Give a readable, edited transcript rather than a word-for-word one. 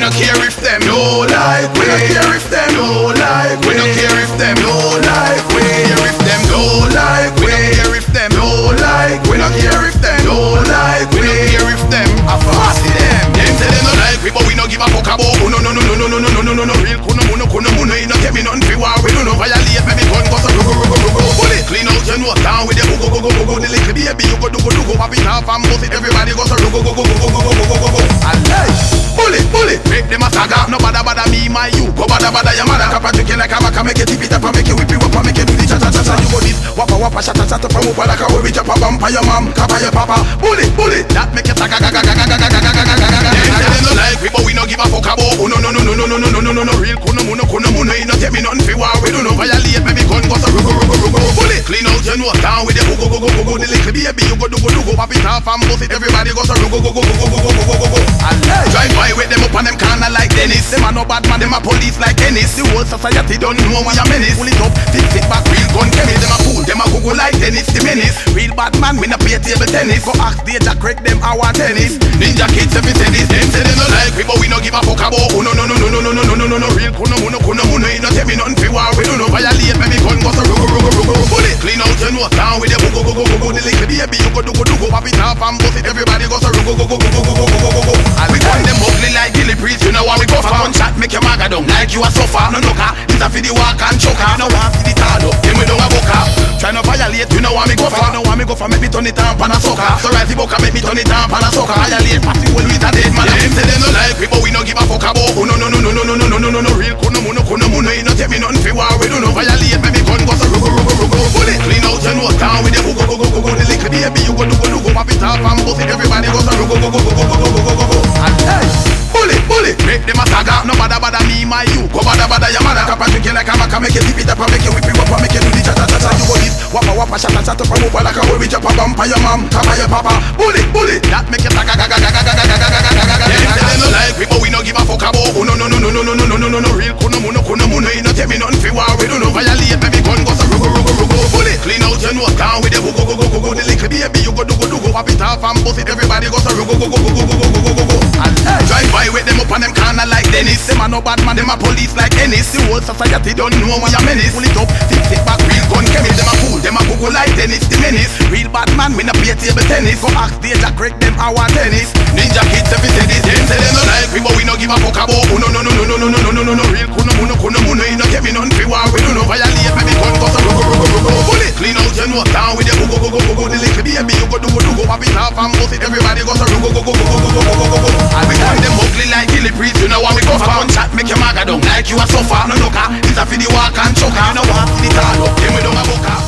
no care if them no like. We no care if them no like. We no care if them no like. We no care if them no like. We no care if them no like. We no care if them no like. We no care if them a fussy them. Them say them no like we, but we no give a fuck about. No no no no no no no no no no. Real kuno muno. You no tell me nothing fi war. We don't know violate. Baby gun go so go. Bullet clean out your nose down with the go. The little baby you go do. Pop it off and bust it. Everybody go so go. Bullet, make them a saga. No bother me, my you. Go bother your mother. Kappa trick like a maca. Make it tip it up and make it whip it up and make it do the cha. You go this wappa shata from up like a we chop a bump your mom, kappa your papa. Bullet, that make it saga. They no like we, but we no give a fuck about. No. Real kuno muno. You no tell me nothing fi war. We don't know violate. Baby gun go so go. Bullet clean out your nose down with the go. The little baby you go do. Pop it off and bust it. Everybody go so go. Drive by with them up on them corner like Dennis. Them a no bad man, them a police like Dennis. The whole society don't know we a menace. Pull it up, fix it back, real gun chemist. Them a fool, them a Google like Dennis, the menace. Real bad man, we no play table tennis. Go ask the Jack Craig, them our tennis. Ninja kids, if it tennis. Them say they no like we, but we no give a fuck about. No. Real kuno muno. You no tell me nothing fi war. We don't know violate, baby gun go so go. Bullet clean out your nose down with the go. The little baby you go do. Pop it off and bust it. Everybody go so go. We gun them ugly like Gilly Priest. You know what we go for? One shot make your maga down like you a suffer. No knocker, it's a for the walk and choker. You know what for the tard up, then we don't a boca. Try no violate, you know what me go for? You know what me go for? Make me turn it on pan a sucker. So rise the boca, make me turn it on pan a sucker. Violate, pass it well with a dead man. Them say they no like we, but we no give a fuck about. No. Real kuno muno. You no tell me nothing fi war. We don't know violate, baby gun go so go. Bullet clean out your nose down with the go. The little baby you go do. Pop it off and bust it. Everybody go so go. Bullet, make them a saga. No bother me, my you. Go bother your mother. Kappa trick like a maca. Make it tip it up and make it whip it up and make it do the cha. You go this wappa shata from up like a we chop a bump your mom, kappa your papa. Bullet, that make it saga. They no like we, but we no give a fuck about. No. Real kuno muno. You no tell me nothing fi war. We don't know violate. Baby gun go so go. Bullet clean out your nose down with the go. The little baby you go do. Pop it off and bust it. Everybody go so go. Drive by with them up on them corner like Dennis. Them a no bad man, them a police like Ennis. The whole society don't know we a menace. Pull it up, fix it back, real gun chemist. Them a fool, them a Google like Dennis, the menace. Real bad man, we no play table tennis. Go ask the Jack Craig, them our tennis. Ninja kids, if it tennis. Them say they no like we, but we no give a fuck about. No. Real kuno muno. You no tell me nothing fi war. We don't know violate, baby gun go so go. Bullet clean out your nose down with the go. The little baby you go do. Pop it off and bust it. Everybody go so go. We gun them ugly like Gilly Priest. You know what we go for? One shot make your maga down like you a suffer. No knocker, it's a for the walk and choker. You know what for the tard up, then we don't a boca.